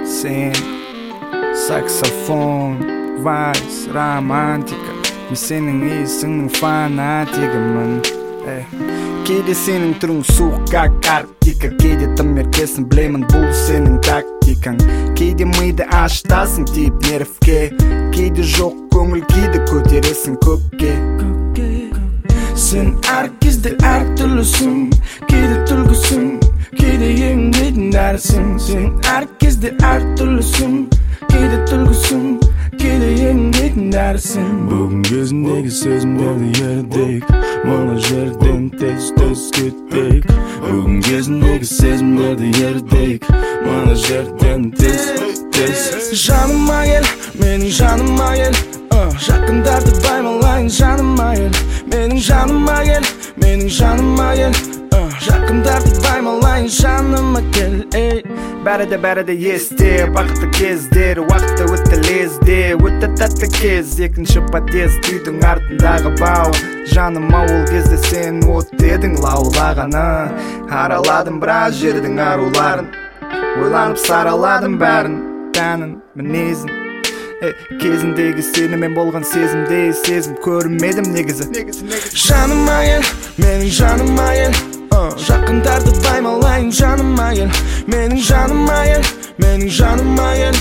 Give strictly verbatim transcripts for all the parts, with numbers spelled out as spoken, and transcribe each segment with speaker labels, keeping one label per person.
Speaker 1: Sen saksofon, vals, romantika. Men senin iyisinin fanatikimin. Кейде сенің түрің суыққа картика, кейде тым еркесін білемін, бұл сенің тактикаң. Кейде миды ашытасың тиіп нервке, кейде жоқ көңіл кейде көтересің көкке. Сен әр кезде әр түрлісің, кейде түлгісің, кейде еңдейтін дәрісің. Сен әр кезде әр түрлісің, кейде түлгісің, кейде еңдейтін дәрісің. Бүгін кезіндегі сезімдерді ердейік, мына жерден тез-тез кеттейік. Бүгін кезіндегі сезімдерді ердейік, мына жерден тез-тез. Жаныма кел, менің жаныма кел, жақындарды баймалайын жаныма кел. Менің жаныма кел, менің жаныма кел, жақындарды баймалайын жаныма кел. Бәрі де бәрі де есте, бақытты кездер, уақытты өтті лезде, өтті тәтті кез, екінші подъезд үйдің артындағы бау. Жаныма ол кезде сен от едің лаулағаны, араладым біраз жердің аруларын, ойланып сараладым бәрін, тәнін, мінезін. Кезіндегі сенімен болған сезімдей сезім көрмедім негізі. Жаныма кел, менің жаныма кел, жақындарды баймалайын жаныма кел. Менің жаныма кел, менің жаныма кел.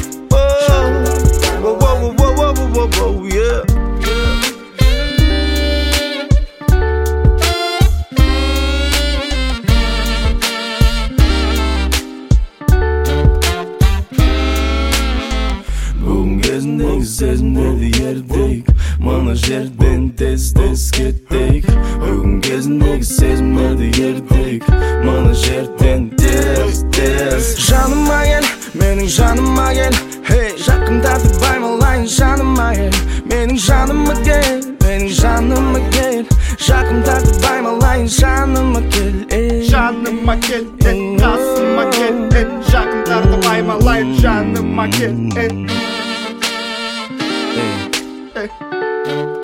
Speaker 1: Бүгін кезіндегі сезімдерді ердейік, мына жерден тез-тез кеттейік. Бүгін кезіндегі сезімдерді ердейік, мына жерден тез-тез. Жаныма кел, менің жаныма кел, жақындарды баймалайын жаныма кел. Менің жаныма кел, менің жаныма кел, жақындарды баймалайын жаныма кел. Жаныма кел, қасыма кел, жақындарды баймалайын жаныма кел. Hey.